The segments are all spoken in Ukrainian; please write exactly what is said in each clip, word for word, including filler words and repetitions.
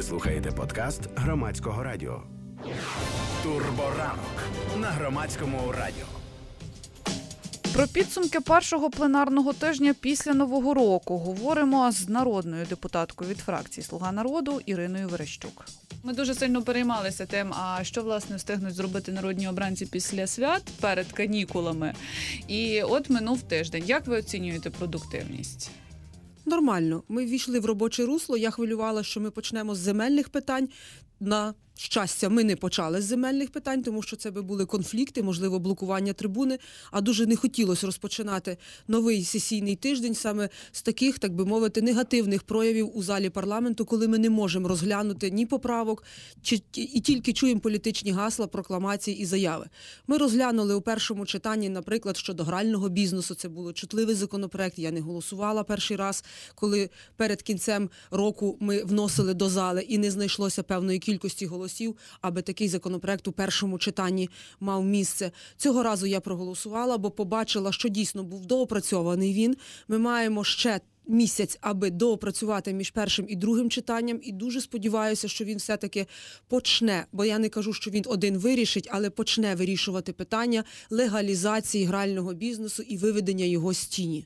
Ви слухаєте подкаст Громадського радіо. Турборанок на Громадському радіо. Про підсумки першого пленарного тижня після Нового року говоримо з народною депутаткою від фракції «Слуга народу» Іриною Верещук. Ми дуже сильно переймалися тим, а що, власне, встигнуть зробити народні обранці після свят перед канікулами. І от минув тиждень. Як ви оцінюєте продуктивність? Нормально. Ми ввійшли в робоче русло. Я хвилювала, що ми почнемо з земельних питань. На щастя, ми не почали з земельних питань, тому що це би були конфлікти, можливо, блокування трибуни, а дуже не хотілося розпочинати новий сесійний тиждень саме з таких, так би мовити, негативних проявів у залі парламенту, коли ми не можемо розглянути ні поправок, чи, і тільки чуємо політичні гасла, прокламації і заяви. Ми розглянули у першому читанні, наприклад, щодо грального бізнесу. Це був чутливий законопроект, я не голосувала перший раз, коли перед кінцем року ми вносили до зали і не знайшлося певної кількості кількості голосів, аби такий законопроект у першому читанні мав місце. Цього разу я проголосувала, бо побачила, що дійсно був доопрацьований він. Ми маємо ще місяць, аби доопрацювати між першим і другим читанням, і дуже сподіваюся, що він все-таки почне, бо я не кажу, що він один вирішить, але почне вирішувати питання легалізації грального бізнесу і виведення його з тіні.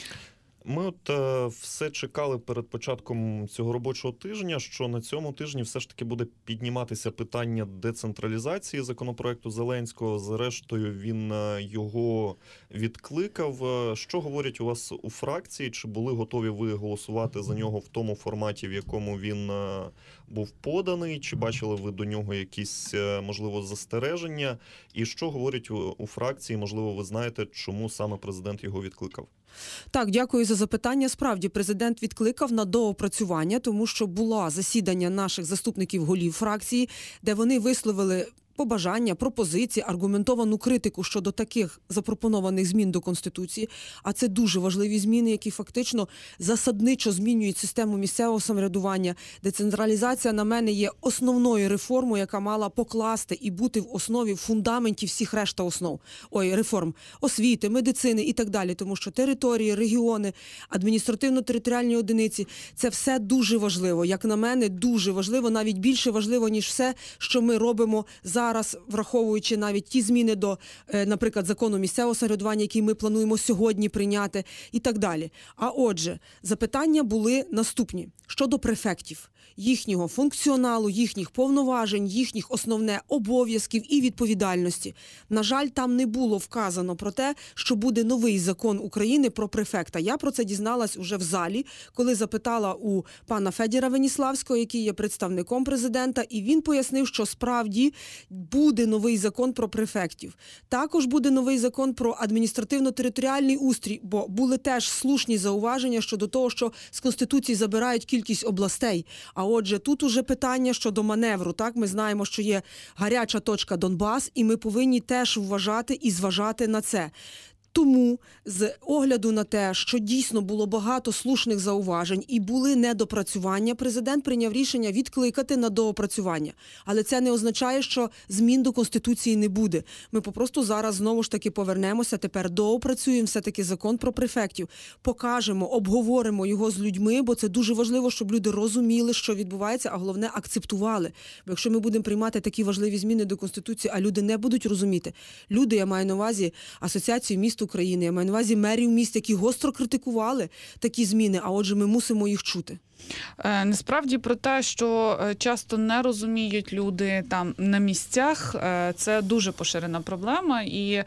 Ми от е, все чекали перед початком цього робочого тижня, що на цьому тижні все ж таки буде підніматися питання децентралізації законопроекту Зеленського. Зрештою, він е, його відкликав. Що говорять у вас у фракції? Чи були готові ви голосувати за нього в тому форматі, в якому він е, був поданий? Чи бачили ви до нього якісь, е, можливо, застереження? І що говорять у, у фракції? Можливо, ви знаєте, чому саме президент його відкликав? Так, дякую за запитання. Справді, президент відкликав на доопрацювання, тому що було засідання наших заступників голів фракції, де вони висловили побажання, пропозиції, аргументовану критику щодо таких запропонованих змін до Конституції, а це дуже важливі зміни, які фактично засадничо змінюють систему місцевого самоврядування. Децентралізація, на мене, є основною реформою, яка мала покласти і бути в основі, в фундаменті всіх решта основ. Ой, реформ освіти, медицини і так далі, тому що території, регіони, адміністративно-територіальні одиниці – це все дуже важливо. Як на мене, дуже важливо, навіть більше важливо, ніж все, що ми робимо зараз. Зараз, враховуючи навіть ті зміни до, наприклад, закону місцевого самоврядування, який ми плануємо сьогодні прийняти, і так далі. А отже, запитання були наступні. Щодо префектів, їхнього функціоналу, їхніх повноважень, їхніх основне обов'язків і відповідальності. На жаль, там не було вказано про те, що буде новий закон України про префекта. Я про це дізналась уже в залі, коли запитала у пана Федіра Веніславського, який є представником президента, і він пояснив, що справді буде новий закон про префектів. Також буде новий закон про адміністративно-територіальний устрій, бо були теж слушні зауваження щодо того, що з Конституції забирають кількість областей. А отже, тут уже питання щодо маневру. Так, ми знаємо, що є гаряча точка Донбас, і ми повинні теж вважати і зважати на це. Тому, з огляду на те, що дійсно було багато слушних зауважень і були недопрацювання, президент прийняв рішення відкликати на доопрацювання. Але це не означає, що змін до Конституції не буде. Ми попросту зараз знову ж таки повернемося, тепер доопрацюємо все-таки закон про префектів, покажемо, обговоримо його з людьми, бо це дуже важливо, щоб люди розуміли, що відбувається, а головне акцептували. Бо якщо ми будемо приймати такі важливі зміни до Конституції, а люди не будуть розуміти, люди, я маю на увазі Асоціацію міст України, я маю на увазі мерів міст, які гостро критикували такі зміни, а отже ми мусимо їх чути. Насправді про те, що часто не розуміють люди там на місцях, це дуже поширена проблема. І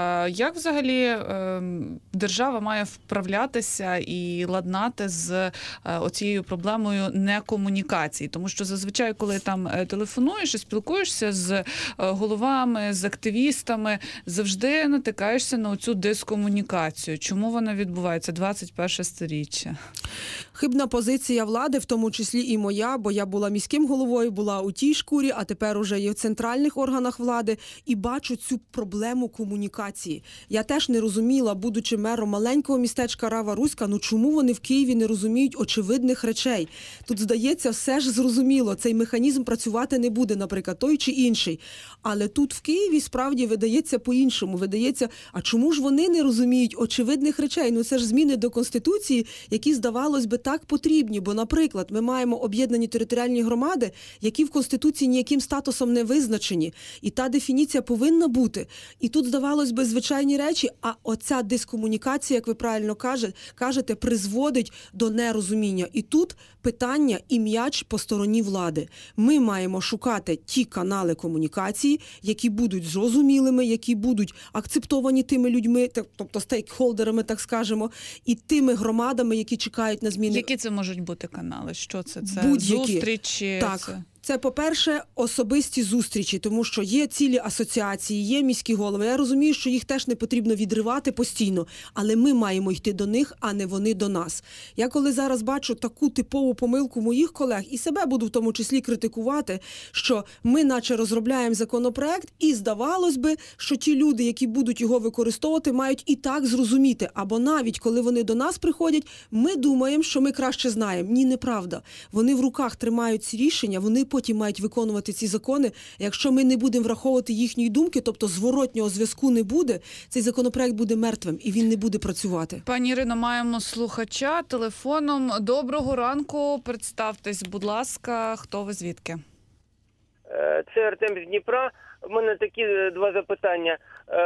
як взагалі держава має вправлятися і ладнати з оцією проблемою некомунікації? Тому що зазвичай, коли там телефонуєш і спілкуєшся з головами, з активістами, завжди натикаєшся на оцю дискомунікацію. Чому вона відбувається? двадцять перше сторіччя. Хибна позиція влади, в тому числі і моя, бо я була міським головою, була у тій шкурі, а тепер уже є в центральних органах влади, і бачу цю проблему комунікації. Я теж не розуміла, будучи мером маленького містечка Рава-Руська, ну чому вони в Києві не розуміють очевидних речей? Тут, здається, все ж зрозуміло, цей механізм працювати не буде, наприклад, той чи інший. Але тут в Києві справді видається по-іншому, видається, а чому ж вони вони не розуміють очевидних речей. Ну це ж зміни до Конституції, які, здавалось би, так потрібні. Бо, наприклад, ми маємо об'єднані територіальні громади, які в Конституції ніяким статусом не визначені. І та дефініція повинна бути. І тут, здавалось би, звичайні речі, а оця дискомунікація, як ви правильно кажете, призводить до нерозуміння. І тут питання і м'яч по стороні влади. Ми маємо шукати ті канали комунікації, які будуть зрозумілими, які будуть акцептовані тими людьми, тобто стейкхолдерами, так скажемо, і тими громадами, які чекають на зміни. Які це можуть бути канали? Що це? Це будь-які. Зустрічі? Так. Це... Це, по-перше, особисті зустрічі, тому що є цілі асоціації, є міські голови. Я розумію, що їх теж не потрібно відривати постійно, але ми маємо йти до них, а не вони до нас. Я коли зараз бачу таку типову помилку моїх колег, і себе буду в тому числі критикувати, що ми наче розробляємо законопроект, і здавалось би, що ті люди, які будуть його використовувати, мають і так зрозуміти. Або навіть, коли вони до нас приходять, ми думаємо, що ми краще знаємо. Ні, неправда. Вони в руках тримають ці рішення, вони потім мають виконувати ці закони. Якщо ми не будемо враховувати їхньої думки, тобто зворотнього зв'язку не буде, цей законопроект буде мертвим і він не буде працювати. Пані Ірино, маємо слухача телефоном. Доброго ранку. Представтесь, будь ласка, хто ви, звідки? Це Артем з Дніпра. У мене такі два запитання.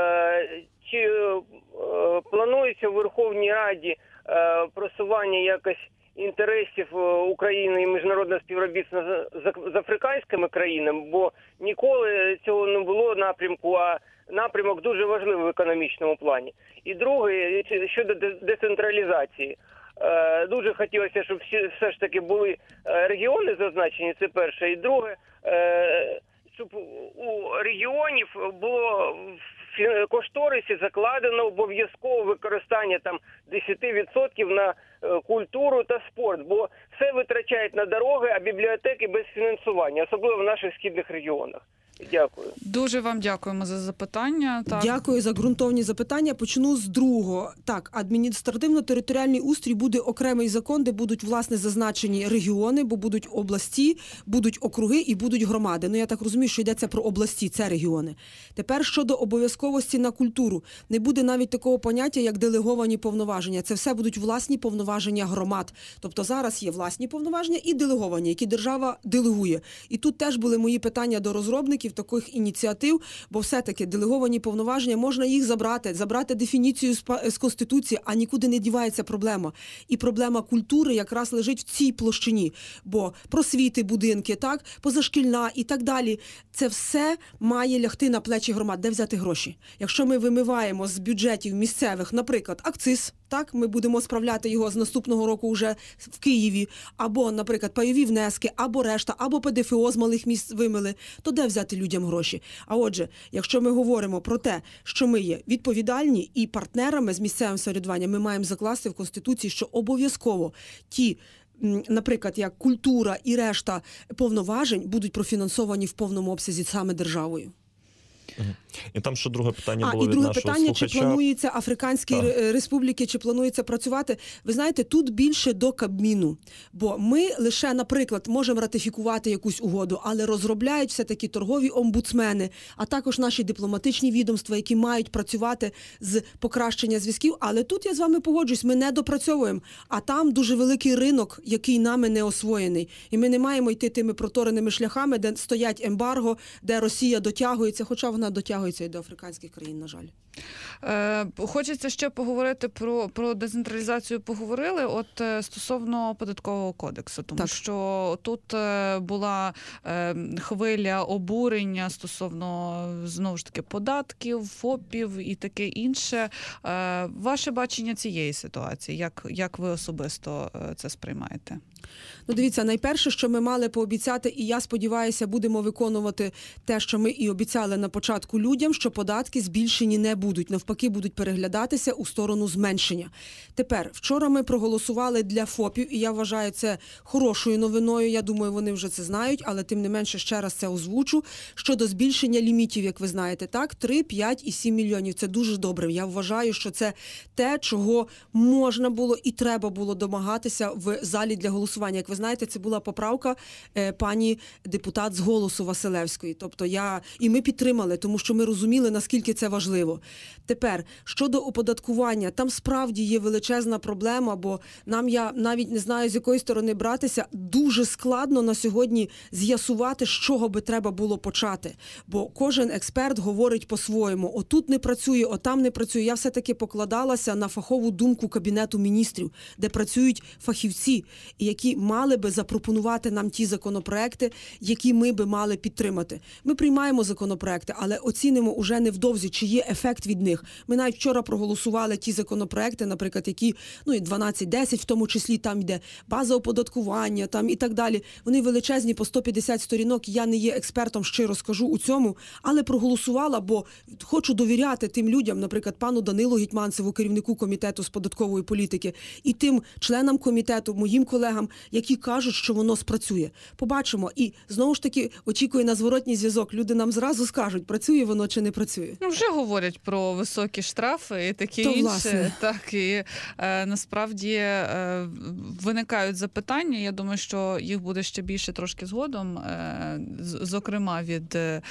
Чи планується в Верховній Раді просування якось інтересів України і міжнародного співробітництва з африканськими країнами, бо ніколи цього не було напрямку, а напрямок дуже важливий в економічному плані. І друге, щодо децентралізації. Дуже хотілося, щоб всі, все ж таки були регіони зазначені, це перше. І друге, щоб у регіонів було в кошторисі закладено обов'язкове використання там десять відсотків на культуру та спорт, бо все витрачають на дороги, а бібліотеки без фінансування, особливо в наших східних регіонах. Дякую. Дуже вам дякуємо за запитання. Так. Дякую за ґрунтовні запитання. Почну з другого. Так, адміністративно-територіальний устрій буде окремий закон, де будуть, власне, зазначені регіони, бо будуть області, будуть округи і будуть громади. Ну, я так розумію, що йдеться про області, це регіони. Тепер щодо обов'язковості на культуру. Не буде навіть такого поняття, як делеговані повноваження. Це все будуть власні повноваження громад. Тобто зараз є власні повноваження і делеговані, які держава делегує. І тут теж були мої питання до розробників таких ініціатив, бо все-таки делеговані повноваження, можна їх забрати, забрати дефініцію з Конституції, а нікуди не дівається проблема. І проблема культури якраз лежить в цій площині, бо просвіти, будинки, так, позашкільна і так далі. Це все має лягти на плечі громад. Де взяти гроші? Якщо ми вимиваємо з бюджетів місцевих, наприклад, акциз, так, ми будемо справляти його з наступного року вже в Києві, або, наприклад, пайові внески, або решта, або ПДФО з малих міст вимили, то де взяти людям гроші? А отже, якщо ми говоримо про те, що ми є відповідальні і партнерами з місцевим самоврядуванням, ми маємо закласти в Конституції, що обов'язково ті, наприклад, як культура і решта повноважень будуть профінансовані в повному обсязі саме державою. І там ще друге питання було а, і від друге нашого питання, слухача. Чи планується Африканські так. республіки, чи планується працювати? Ви знаєте, тут більше до Кабміну. Бо ми лише, наприклад, можемо ратифікувати якусь угоду, але розробляють все-таки торгові омбудсмени, а також наші дипломатичні відомства, які мають працювати з покращення зв'язків. Але тут я з вами погоджуюсь, ми не допрацьовуємо. А там дуже великий ринок, який нами не освоєний. І ми не маємо йти тими протореними шляхами, де стоять ембарго, де Росія дотягується, хоча вона дотягується і до африканських країн, на жаль. Е, хочеться ще поговорити про, про децентралізацію. Поговорили от е, стосовно податкового кодексу, тому так. що тут е, була е, хвиля обурення стосовно, знову ж таки, податків, ФОПів і таке інше. Е, ваше бачення цієї ситуації, як, як ви особисто е, це сприймаєте? Ну, дивіться, найперше, що ми мали пообіцяти, і я сподіваюся, будемо виконувати те, що ми і обіцяли на початку людям, що податки збільшені не будуть, навпаки, будуть переглядатися у сторону зменшення. Тепер, вчора ми проголосували для ФОПів, і я вважаю це хорошою новиною, я думаю, вони вже це знають, але тим не менше ще раз це озвучу, щодо збільшення лімітів, як ви знаєте, так, три, п'ять і сім мільйонів. Це дуже добре. Я вважаю, що це те, чого можна було і треба було домагатися в залі для голосування. Як ви знаєте, це була поправка е, пані депутат з «Голосу» Василевської. Тобто я, і ми підтримали тому що ми розуміли, наскільки це важливо. Тепер, щодо оподаткування, там справді є величезна проблема, бо нам, я навіть не знаю, з якої сторони братися, дуже складно на сьогодні з'ясувати, з чого би треба було почати. Бо кожен експерт говорить по-своєму. Отут не працює, отам не працює. Я все-таки покладалася на фахову думку Кабінету міністрів, де працюють фахівці, які мали би запропонувати нам ті законопроекти, які ми би мали підтримати. Ми приймаємо законопроекти, але оцінимо уже невдовзі, чи є ефект від них. Ми навіть вчора проголосували ті законопроекти, наприклад, які, ну і дванадцять десять, в тому числі там йде база оподаткування, там і так далі. Вони величезні, по сто п'ятдесят сторінок. Я не є експертом, щиро скажу у цьому, але проголосувала, бо хочу довіряти тим людям, наприклад, пану Данилу Гетманцеву, керівнику комітету з податкової політики, і тим членам комітету, моїм колегам, які кажуть, що воно спрацює. Побачимо. І знову ж таки очікую на зворотній зв'язок. Люди нам зразу скажуть, працює воно чи не працює. Ну, вже говорять про високі штрафи і таке То, інше. власне. Так, і е, насправді е, виникають запитання. Я думаю, що їх буде ще більше трошки згодом, е, з- зокрема від, е,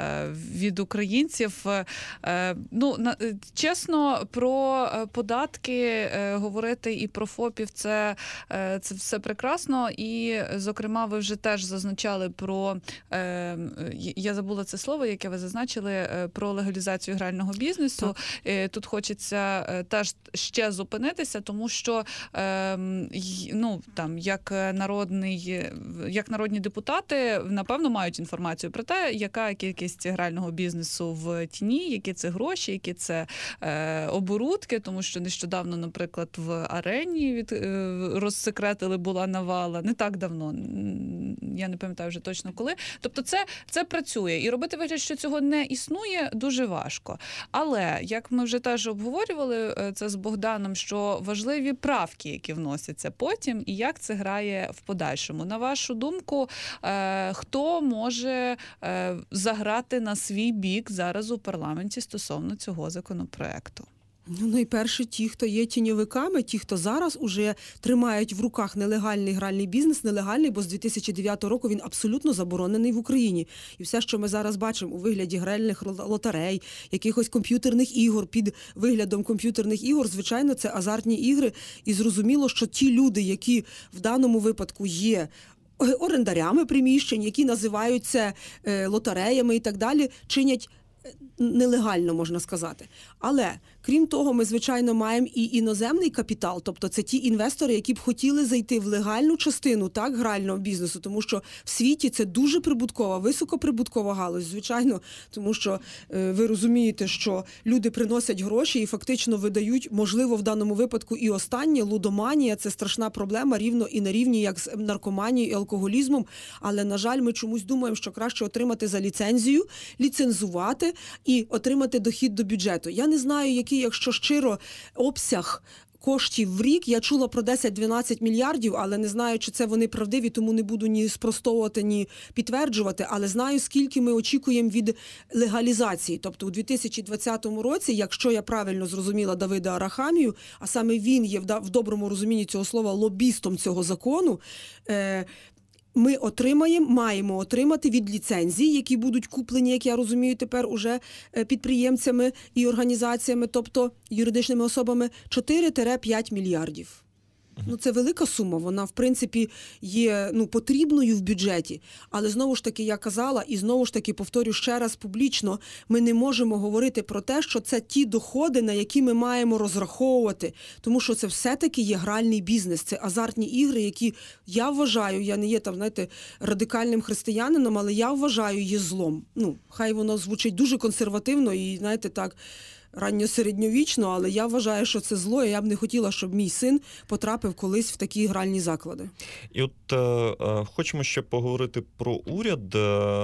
від українців. Е, ну, на, чесно, про е, податки е, говорити і про ФОПів, це, е, це все прекрасно. І, зокрема, ви вже теж зазначали про, е, я забула це слово, яке ви зазначили, е, про легалізацію грального бізнесу. Так. Е, Тут хочеться е, теж ще зупинитися, тому що е, й- ну, там, як народний, як народні депутати, напевно, мають інформацію про те, яка кількість грального бізнесу в тіні, які це гроші, які це е, оборудки, тому що нещодавно, наприклад, в арені від, е, розсекретили, була навала, не так давно, м, я не пам'ятаю вже точно коли. Тобто це, це працює. І робити вигляд, що цього не існує, дуже важко. Але, як ми вже теж обговорювали е, це з Богданом, що важливі правки, які вносяться потім, і як це грає в подальшому. На вашу думку, е, хто може е, заграти на свій бік зараз у парламенті стосовно цього законопроекту? Ну, найперше, ті, хто є тіньовиками, ті, хто зараз уже тримають в руках нелегальний гральний бізнес, нелегальний, бо з дві тисячі дев'ятого року він абсолютно заборонений в Україні. І все, що ми зараз бачимо у вигляді гральних лотерей, якихось комп'ютерних ігор, під виглядом комп'ютерних ігор, звичайно, це азартні ігри. І зрозуміло, що ті люди, які в даному випадку є орендарями приміщень, які називають це е, лотереями і так далі, чинять нелегально, можна сказати. Але, крім того, ми, звичайно, маємо і іноземний капітал, тобто це ті інвестори, які б хотіли зайти в легальну частину, так, грального бізнесу, тому що в світі це дуже прибуткова, високоприбуткова галузь, звичайно, тому що е, ви розумієте, що люди приносять гроші і фактично видають, можливо, в даному випадку і останнє, лудоманія, це страшна проблема, рівно і на рівні, як з наркоманією і алкоголізмом, але, на жаль, ми чомусь думаємо, що краще отримати за ліцензію, ліцензувати і отримати дохід до бюджету. Я не знаю, який, якщо щиро, обсяг коштів в рік. Я чула про десять-дванадцять мільярдів, але не знаю, чи це вони правдиві, тому не буду ні спростовувати, ні підтверджувати, але знаю, скільки ми очікуємо від легалізації. Тобто у дві тисячі двадцятому році, якщо я правильно зрозуміла Давида Арахамію, а саме він є в доброму розумінні цього слова лобістом цього закону, е- ми отримаємо, маємо отримати від ліцензій, які будуть куплені, як я розумію, тепер уже підприємцями і організаціями, тобто юридичними особами, чотири-п'ять мільярдів. Ну, це велика сума, вона, в принципі, є, ну, потрібною в бюджеті. Але, знову ж таки, я казала, і знову ж таки, повторю ще раз публічно, ми не можемо говорити про те, що це ті доходи, на які ми маємо розраховувати. Тому що це все-таки є гральний бізнес, це азартні ігри, які, я вважаю, я не є там, знаєте, радикальним християнином, але я вважаю, є злом. Ну, хай воно звучить дуже консервативно і, знаєте, так, ранньосередньовічно, але я вважаю, що це зло, і я б не хотіла, щоб мій син потрапив колись в такі гральні заклади. І от е, е, хочемо ще поговорити про уряд.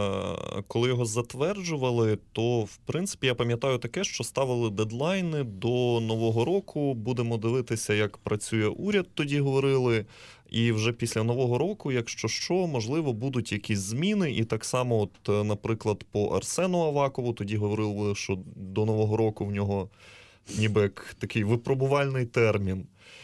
Е, коли його затверджували, то, в принципі, я пам'ятаю таке, що ставили дедлайни до Нового року, будемо дивитися, як працює уряд, тоді говорили. І вже після Нового року, якщо що, можливо, будуть якісь зміни. І так само, от, наприклад, по Арсену Авакову, тоді говорили, що до Нового року в нього ніби як такий випробувальний термін.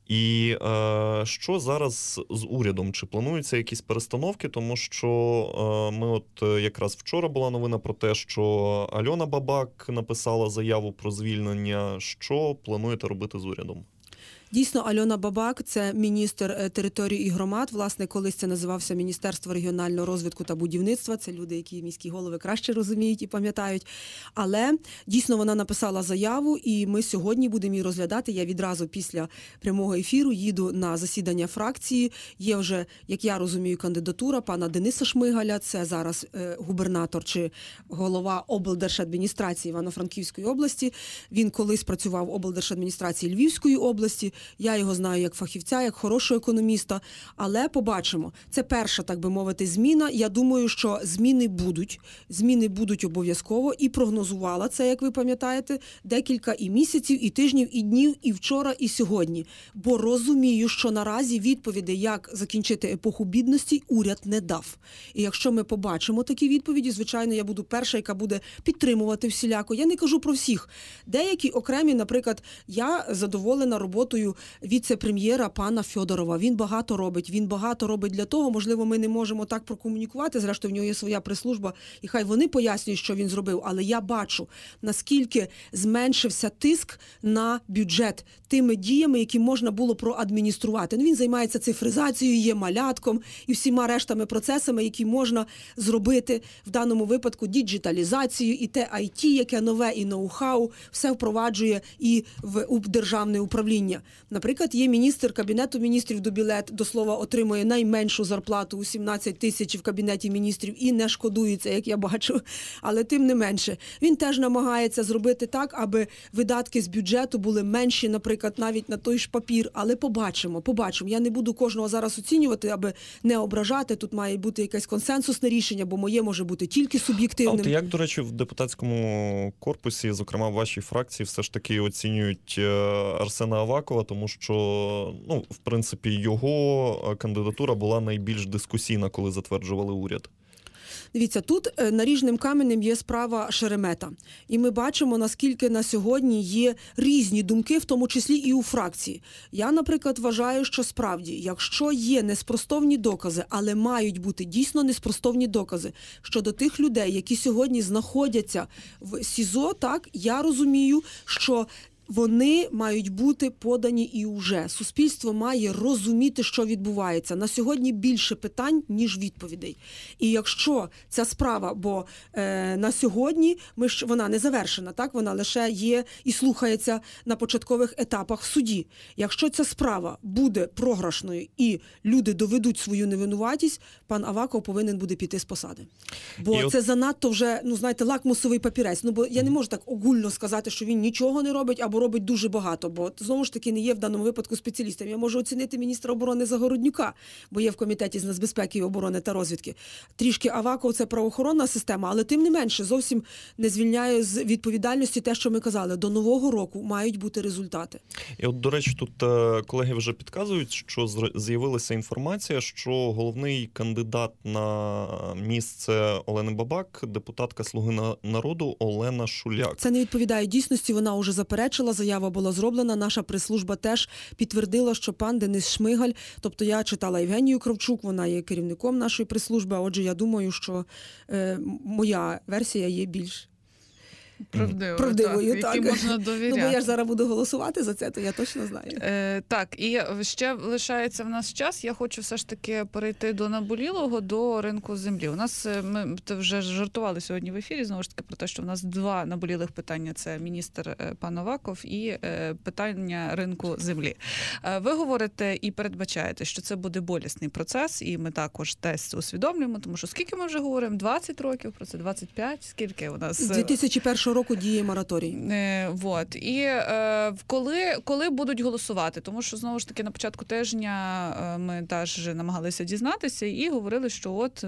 І е, що зараз з урядом? Чи плануються якісь перестановки? Тому що е, ми от якраз вчора була новина про те, що Альона Бабак написала заяву про звільнення. Що плануєте робити з урядом? Дійсно, Альона Бабак – це міністр території і громад. Власне, колись це називався Міністерство регіонального розвитку та будівництва. Це люди, які міські голови краще розуміють і пам'ятають. Але дійсно вона написала заяву, і ми сьогодні будемо її розглядати. Я відразу після прямого ефіру їду на засідання фракції. Є вже, як я розумію, кандидатура пана Дениса Шмигаля. Це зараз е, губернатор чи голова облдержадміністрації Івано-Франківської області. Він колись працював в облдержадміністрації Львівської області. Я його знаю як фахівця, як хорошого економіста, але побачимо. Це перша, так би мовити, зміна. Я думаю, що зміни будуть. Зміни будуть обов'язково. І прогнозувала це, як ви пам'ятаєте, декілька і місяців, і тижнів, і днів, і вчора, і сьогодні. Бо розумію, що наразі відповідей, як закінчити епоху бідності, уряд не дав. І якщо ми побачимо такі відповіді, звичайно, я буду перша, яка буде підтримувати всіляко. Я не кажу про всіх. Деякі окремі, наприклад, я задоволена роботою віце-прем'єра пана Фьодорова. Він багато робить, він багато робить для того, можливо, ми не можемо так прокомунікувати, зрештою, в нього є своя прес-служба, і хай вони пояснюють, що він зробив, але я бачу, наскільки зменшився тиск на бюджет тими діями, які можна було проадмініструвати. Ну, він займається цифризацією, є малятком і всіма рештами процесами, які можна зробити в даному випадку діджиталізацію, і те ай ті, яке нове, і ноу-хау, все впроваджує і в державне управління. Наприклад, є міністр Кабінету міністрів Дубілет, до слова, отримує найменшу зарплату у сімнадцять тисяч в Кабінеті міністрів і не шкодується, як я бачу. Але тим не менше, він теж намагається зробити так, аби видатки з бюджету були менші, наприклад, навіть на той ж папір. Але побачимо, побачимо. Я не буду кожного зараз оцінювати, аби не ображати. Тут має бути якесь консенсусне рішення, бо моє може бути тільки суб'єктивним. А от як, до речі, в депутатському корпусі, зокрема в вашій фракції, все ж таки оцінюють Арсена Авакова, тому що, ну, в принципі, його кандидатура була найбільш дискусійна, коли затверджували уряд? Дивіться, тут наріжним каменем є справа Шеремета. І ми бачимо, наскільки на сьогодні є різні думки, в тому числі і у фракції. Я, наприклад, вважаю, що справді, якщо є неспростовні докази, але мають бути дійсно неспростовні докази щодо тих людей, які сьогодні знаходяться в СІЗО, так, я розумію, що вони мають бути подані і уже. Суспільство має розуміти, що відбувається. На сьогодні більше питань, ніж відповідей. І якщо ця справа, бо е, на сьогодні ми ж, вона не завершена, так? Вона лише є і слухається на початкових етапах в суді. Якщо ця справа буде програшною і люди доведуть свою невинуватість, пан Аваков повинен буде піти з посади. Бо і це от... занадто вже, ну, знаєте, лакмусовий папірець. Ну, бо я не можу так огульно сказати, що він нічого не робить, або робить дуже багато, бо знову ж таки не є в даному випадку спеціалістом. Я можу оцінити міністра оборони Загороднюка, бо є в комітеті з нацбезпеки, оборони та розвідки. Трішки Аваков – це правоохоронна система, але тим не менше зовсім не звільняє з відповідальності те, що ми казали. До Нового року мають бути результати. І от, до речі, тут колеги вже підказують, що з'явилася інформація, що головний кандидат на місце Олени Бабак – депутатка «Слуги народу» Олена Шуляк. Це не відповідає дійсності, вона вже заперечила, заява була зроблена, наша прес-служба теж підтвердила, що пан Денис Шмигаль, тобто я читала Євгенію Кравчук, вона є керівником нашої прес-служби, а отже, я думаю, що е, моя версія є більш Правдиво, правдивою, так, так. які можна довіряти. Ну, бо я ж зараз буду голосувати за це, то я точно знаю. Е, так, і ще лишається в нас час. Я хочу все ж таки перейти до наболілого, до ринку землі. У нас, ми вже жартували сьогодні в ефірі, знову ж таки, про те, що в нас два наболілих питання. Це міністр пан Аваков і е, питання ринку землі. Е, ви говорите і передбачаєте, що це буде болісний процес, і ми також теж це усвідомлюємо, тому що скільки ми вже говоримо? двадцять років про це, двадцять п'ять? Скільки у нас? З дві тисячі першого року діє мораторій. Е, вот. І е, коли, коли будуть голосувати? Тому що, знову ж таки, на початку тижня е, ми теж намагалися дізнатися і говорили, що от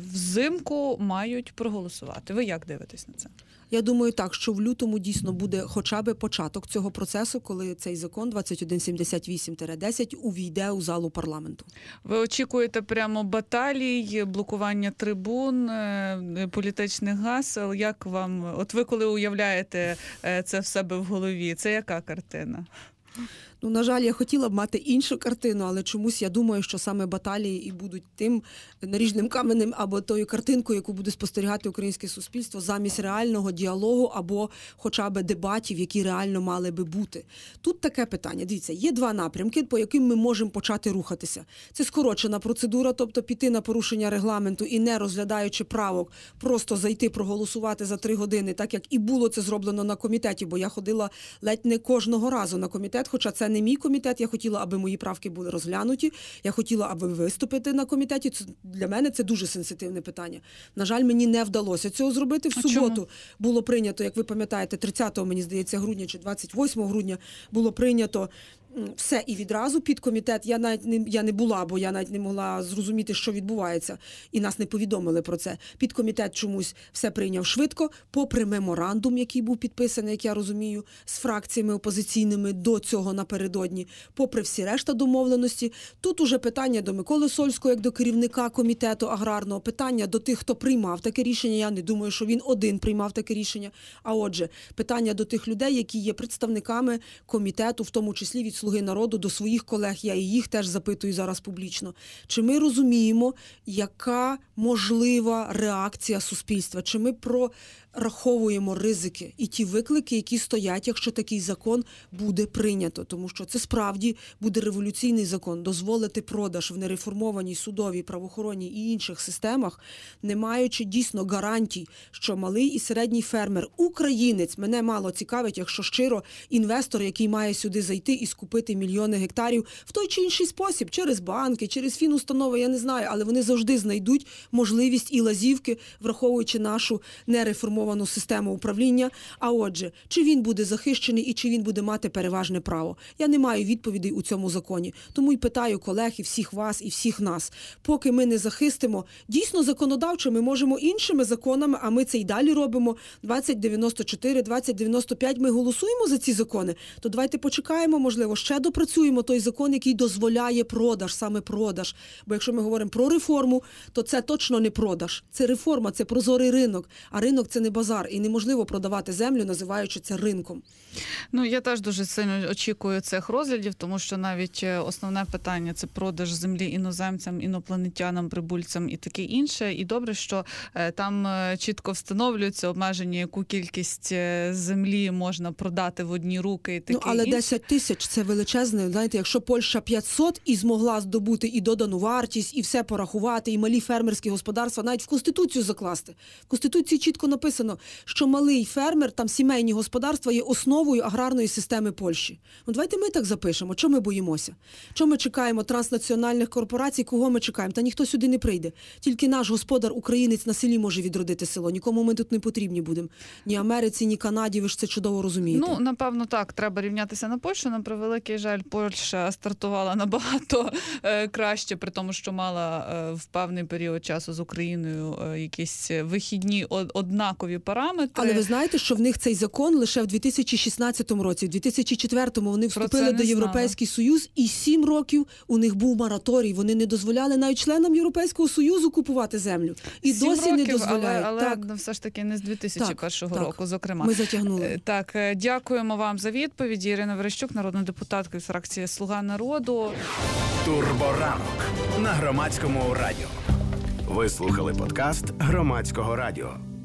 взимку мають проголосувати. Ви як дивитесь на це? Я думаю так, що в лютому дійсно буде хоча б початок цього процесу, коли цей закон двадцять один сімдесят вісім десять увійде у залу парламенту. Ви очікуєте прямо баталій, блокування трибун, політичних гасел? Як вам, от ви коли уявляєте це в себе в голові, це яка картина? Ну, на жаль, я хотіла б мати іншу картину, але чомусь я думаю, що саме баталії і будуть тим наріжним каменем або тою картинкою, яку буде спостерігати українське суспільство замість реального діалогу або хоча б дебатів, які реально мали би бути. Тут таке питання. Дивіться, є два напрямки, по яким ми можемо почати рухатися. Це скорочена процедура, тобто піти на порушення регламенту і не розглядаючи правок, просто зайти проголосувати за три години, так як і було це зроблено на комітеті, бо я ходила ледь не кожного разу на комітет, хоча це не мій комітет, я хотіла, аби мої правки були розглянуті, я хотіла, аби виступити на комітеті. Це, для мене це дуже сенситивне питання. На жаль, мені не вдалося цього зробити. В А суботу чому? було прийнято, як ви пам'ятаєте, тридцятого, мені здається, грудня чи двадцять восьмого грудня було прийнято все і відразу під комітет. Я навіть не, я не була, бо я навіть не могла зрозуміти, що відбувається. І нас не повідомили про це. Під комітет чомусь все прийняв швидко, попри меморандум, який був підписаний, як я розумію, з фракціями опозиційними до цього напередодні, попри всі решта домовленості. Тут уже питання до Миколи Сольського, як до керівника комітету аграрного, питання до тих, хто приймав таке рішення. Я не думаю, що він один приймав таке рішення. А отже, питання до тих людей, які є представниками комітету, в тому числі від «Слуги народу», до своїх колег, я і їх теж запитую зараз публічно. Чи ми розуміємо, яка можлива реакція суспільства? Чи ми прораховуємо ризики і ті виклики, які стоять, якщо такий закон буде прийнято? Тому що це справді буде революційний закон. Дозволити продаж в нереформованій судовій, правоохоронній і інших системах, не маючи дійсно гарантій, що малий і середній фермер, українець, мене мало цікавить, якщо щиро, інвестор, який має сюди зайти і скупити мільйони гектарів в той чи інший спосіб, через банки, через фінустанови, я не знаю, але вони завжди знайдуть можливість і лазівки, враховуючи нашу нереформовану систему управління. А отже, чи він буде захищений і чи він буде мати переважне право? Я не маю відповідей у цьому законі. Тому й питаю колег і всіх вас, і всіх нас. Поки ми не захистимо, дійсно законодавчо ми можемо іншими законами, а ми це й далі робимо, двадцять дев'яносто чотири, двадцять дев'яносто п'ять, ми голосуємо за ці закони, то давайте почекаємо, можливо, ще допрацюємо той закон, який дозволяє продаж, саме продаж. Бо якщо ми говоримо про реформу, то це точно не продаж. Це реформа, це прозорий ринок. А ринок – це не базар. І неможливо продавати землю, називаючи це ринком. Ну, я теж дуже сильно очікую цих розглядів, тому що навіть основне питання – це продаж землі іноземцям, інопланетянам, прибульцям і таке інше. І добре, що там чітко встановлюються обмеження, яку кількість землі можна продати в одні руки і таке Ну, але інше. десять тисяч – це величезне. Знаєте, якщо Польща п'ятсот і змогла здобути і додану вартість, і все порахувати, і малі фермерські господарства, навіть в Конституцію закласти. В Конституції чітко написано, що малий фермер, там сімейні господарства є основою аграрної системи Польщі. Ну, давайте ми так запишемо. Чого ми боїмося? Чого ми чекаємо транснаціональних корпорацій? Кого ми чекаємо? Та ніхто сюди не прийде. Тільки наш господар, українець на селі може відродити село. Нікому ми тут не потрібні будемо. Ні Америці, ні Канаді, ви ж це чудово розумієте. Ну, напевно, так, треба рівнятися на Польщу. На превеликий жаль, Польща стартувала набагато е, краще, при тому, що мала е, в певний період часу з Україною е, якісь вихідні од- однакові параметри. Але ви знаєте, що в них цей закон лише в дві тисячі шістнадцятому році, в дві тисячі четвертому вони Про вступили це не до Європейський Союз, і сім років у них був мораторій. Вони не дозволяли навіть членам Європейського Союзу купувати землю. І Сім досі років, не дозволяють. Але, але так. все ж таки не з дві тисячі першого Так, року, так. зокрема. Ми затягнули. Е, Так, е, дякуємо вам за відповіді. Ірина Верещук, народна депутатка від фракції «Слуга народу». Турборанок на Громадському радіо. Ви слухали подкаст Громадського радіо.